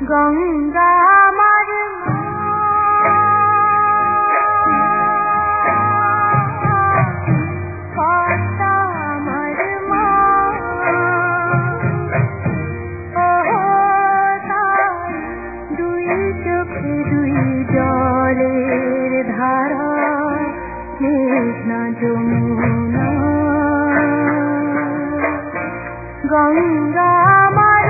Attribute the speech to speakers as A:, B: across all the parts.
A: গঙ্গা আমার পদ্মা আমার মা, ও তাই দুই চোখে দুই জলের ধারা, মেঘনা যমুনা। গঙ্গা আমার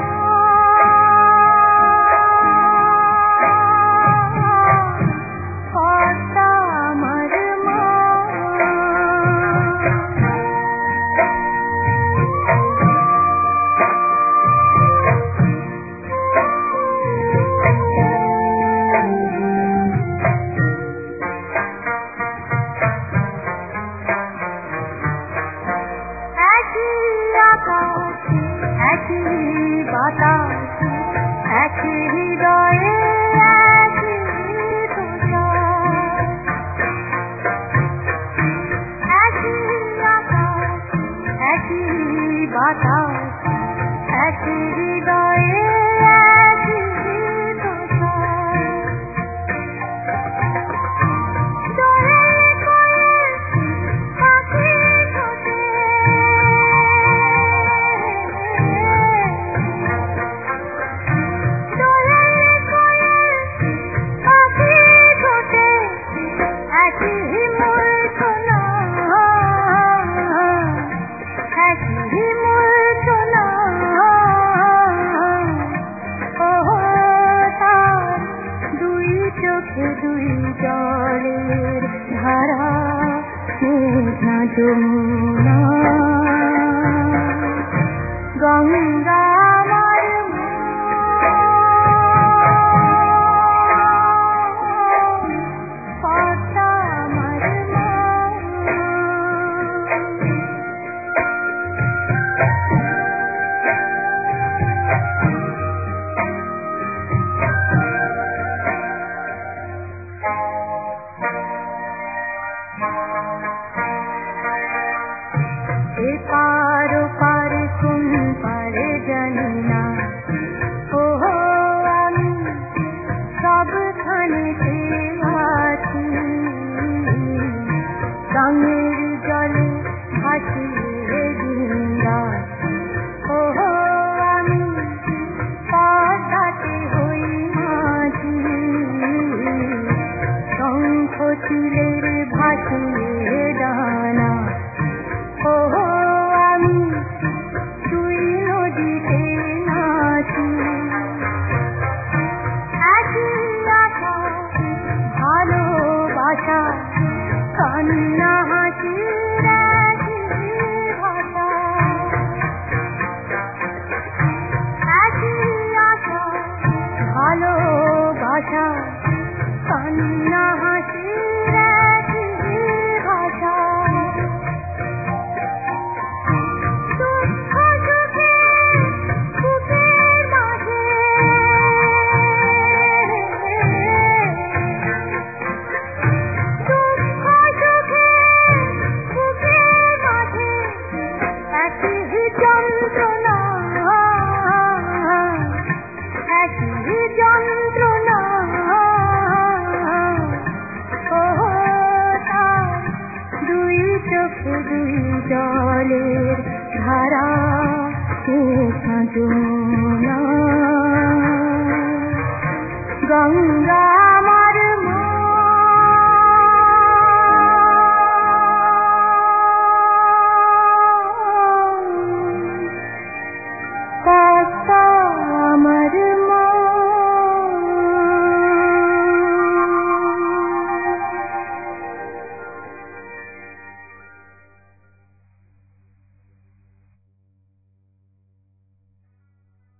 A: পদ্মা আমার মা। একই বাতাস, একই হৃদয়ে একই তুষার, একই আকাশ, একই বাতাস, একই হৃদয়ে একই তুষার। দোয়েল কোয়েল পাখি ছোটে, দুই জলের ধারা, মেঘনা যমুনা। গঙ্গা আমার পদ্মা আমার মা। এপার ওপার কোন পারে জানি না, ও আমি সবখানেতে আছি। গাঙের জলে ভাসিয়ে গঙ্গা, ও আমি পদ্মাতে হই মাঝি। শঙ্খ চিলের ভাসিয়ে ডানা, ও আমি তুই নদীতে নাচি। একই আকাশ, ভালোবাসা, কান্না হাসির একই ভাষা। একই আকাশ, ভালোবাসা, কান্না হাসির একই ভাষা। দুই জলের ধারা, মেঘনা যমুনা।